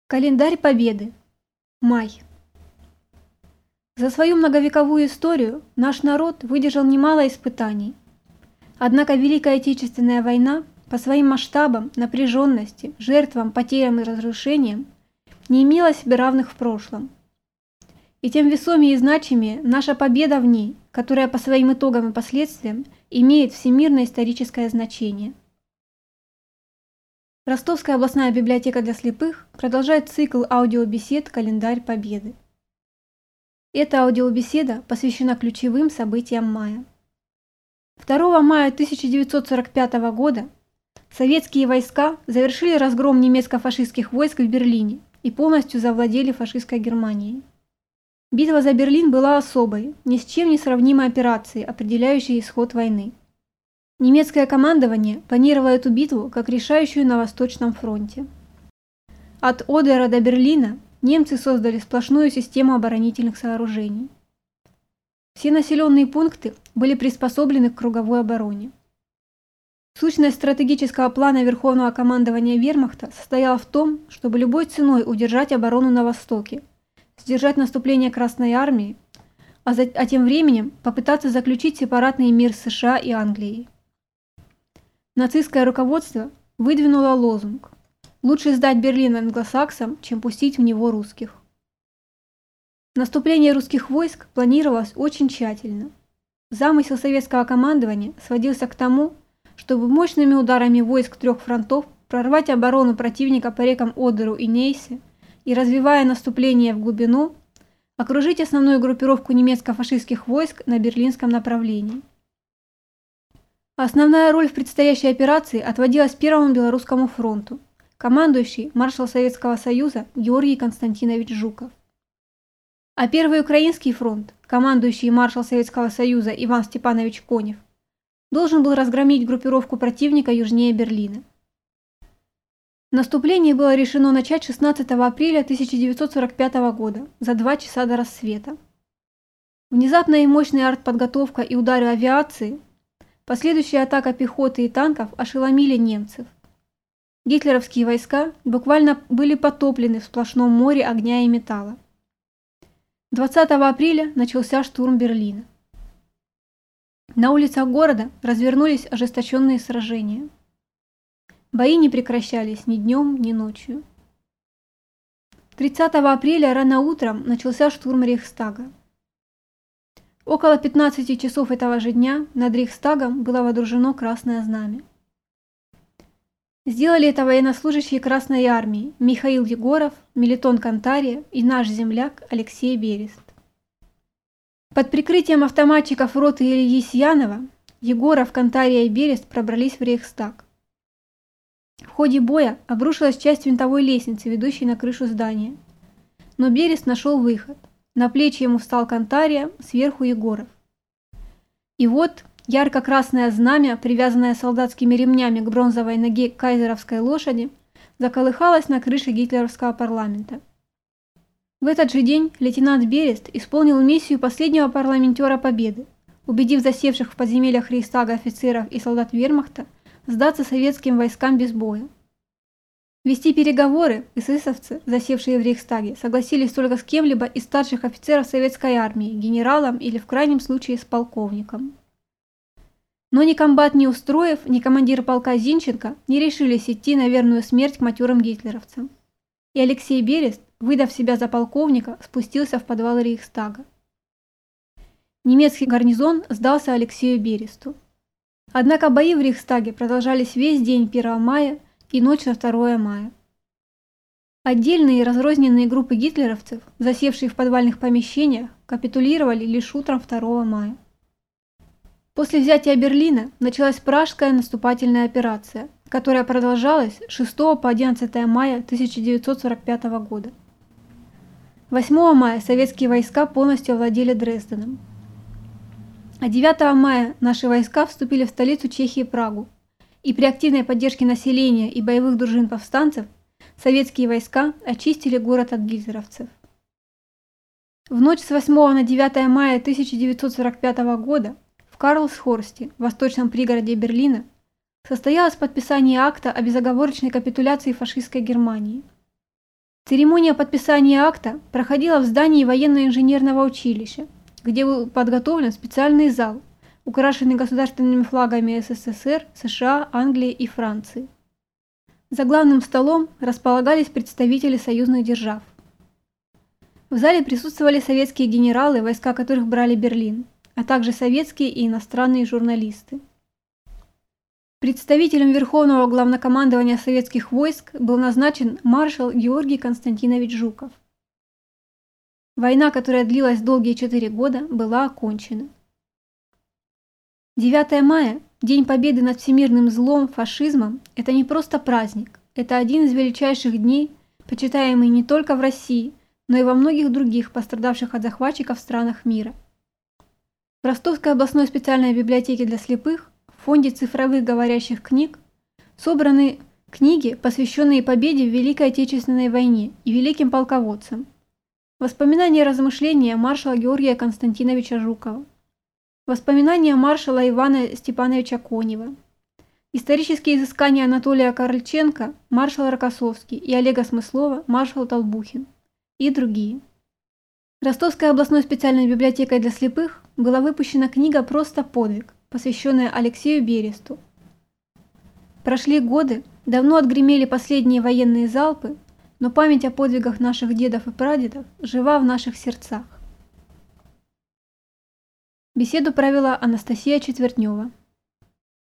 Календарь Победы. Май. За свою многовековую историю наш народ выдержал немало испытаний. Однако Великая Отечественная война по своим масштабам, напряженности, жертвам, потерям и разрушениям не имела себе равных в прошлом. И тем весомее и значимее наша победа в ней, которая по своим итогам и последствиям имеет всемирное историческое значение. Ростовская областная библиотека для слепых продолжает цикл аудиобесед «Календарь Победы». Эта аудиобеседа посвящена ключевым событиям мая. 2 мая 1945 года советские войска завершили разгром немецко-фашистских войск в Берлине и полностью завладели фашистской Германией. Битва за Берлин была особой, ни с чем не сравнимой операцией, определяющей исход войны. Немецкое командование планировало эту битву как решающую на Восточном фронте. От Одера до Берлина немцы создали сплошную систему оборонительных сооружений. Все населенные пункты были приспособлены к круговой обороне. Сущность стратегического плана Верховного командования Вермахта состояла в том, чтобы любой ценой удержать оборону на Востоке, сдержать наступление Красной Армии, а тем временем попытаться заключить сепаратный мир с США и Англией. Нацистское руководство выдвинуло лозунг «Лучше сдать Берлин англосаксам, чем пустить в него русских». Наступление русских войск планировалось очень тщательно. Замысел советского командования сводился к тому, чтобы мощными ударами войск трех фронтов прорвать оборону противника по рекам Одеру и Нейсе и, развивая наступление в глубину, окружить основную группировку немецко-фашистских войск на берлинском направлении. Основная роль в предстоящей операции отводилась Первому Белорусскому фронту, командующий маршал Советского Союза Георгий Константинович Жуков. А Первый Украинский фронт, командующий маршал Советского Союза Иван Степанович Конев, должен был разгромить группировку противника южнее Берлина. Наступление было решено начать 16 апреля 1945 года, за 2 часа до рассвета. Внезапная и мощная артподготовка и удары авиации, последующая атака пехоты и танков ошеломили немцев. Гитлеровские войска буквально были потоплены в сплошном море огня и металла. 20 апреля начался штурм Берлина. На улицах города развернулись ожесточенные сражения. Бои не прекращались ни днем, ни ночью. 30 апреля рано утром начался штурм Рейхстага. Около 15 часов этого же дня над Рейхстагом было водружено Красное Знамя. Сделали это военнослужащие Красной Армии Михаил Егоров, Мелитон Кантария и наш земляк Алексей Берест. Под прикрытием автоматчиков роты Ильи Сьянова Егоров, Кантария и Берест пробрались в Рейхстаг. В ходе боя обрушилась часть винтовой лестницы, ведущей на крышу здания. Но Берест нашел выход. На плечи ему встал Кантария, сверху Егоров. И вот ярко-красное знамя, привязанное солдатскими ремнями к бронзовой ноге кайзеровской лошади, заколыхалось на крыше гитлеровского парламента. В этот же день лейтенант Берест исполнил миссию последнего парламентера Победы, убедив засевших в подземельях Рейхстага офицеров и солдат Вермахта сдаться советским войскам без боя. Вести переговоры эсэсовцы, засевшие в Рейхстаге, согласились только с кем-либо из старших офицеров советской армии, генералом или в крайнем случае с полковником. Но ни комбат Неустроев, ни командир полка Зинченко не решились идти на верную смерть к матерым гитлеровцам. И Алексей Берест, выдав себя за полковника, спустился в подвал Рейхстага. Немецкий гарнизон сдался Алексею Бересту. Однако бои в Рейхстаге продолжались весь день 1 мая и ночь на 2 мая. Отдельные разрозненные группы гитлеровцев, засевшие в подвальных помещениях, капитулировали лишь утром 2 мая. После взятия Берлина началась Пражская наступательная операция, которая продолжалась с 6 по 11 мая 1945 года. 8 мая советские войска полностью овладели Дрезденом. А 9 мая наши войска вступили в столицу Чехии Прагу, и при активной поддержке населения и боевых дружин повстанцев советские войска очистили город от гитлеровцев. В ночь с 8 на 9 мая 1945 года в Карлсхорсте, восточном пригороде Берлина, состоялось подписание акта о безоговорочной капитуляции фашистской Германии. Церемония подписания акта проходила в здании военно-инженерного училища, где был подготовлен специальный зал, украшенный государственными флагами СССР, США, Англии и Франции. За главным столом располагались представители союзных держав. В зале присутствовали советские генералы, войска которых брали Берлин, а также советские и иностранные журналисты. Представителем Верховного главнокомандования советских войск был назначен маршал Георгий Константинович Жуков. Война, которая длилась долгие 4 года, была окончена. 9 мая, День Победы над всемирным злом, фашизмом, это не просто праздник, это один из величайших дней, почитаемый не только в России, но и во многих других пострадавших от захватчиков странах мира. В Ростовской областной специальной библиотеке для слепых в фонде цифровых говорящих книг собраны книги, посвященные победе в Великой Отечественной войне и великим полководцам. Воспоминания и размышления маршала Георгия Константиновича Жукова. Воспоминания маршала Ивана Степановича Конева. Исторические изыскания Анатолия Корольченко, маршал Рокоссовский и Олега Смыслова, маршал Толбухин и другие. Ростовской областной специальной библиотекой для слепых была выпущена книга «Просто подвиг», посвященная Алексею Бересту. Прошли годы, давно отгремели последние военные залпы, но память о подвигах наших дедов и прадедов жива в наших сердцах. Беседу провела Анастасия Четвертнева.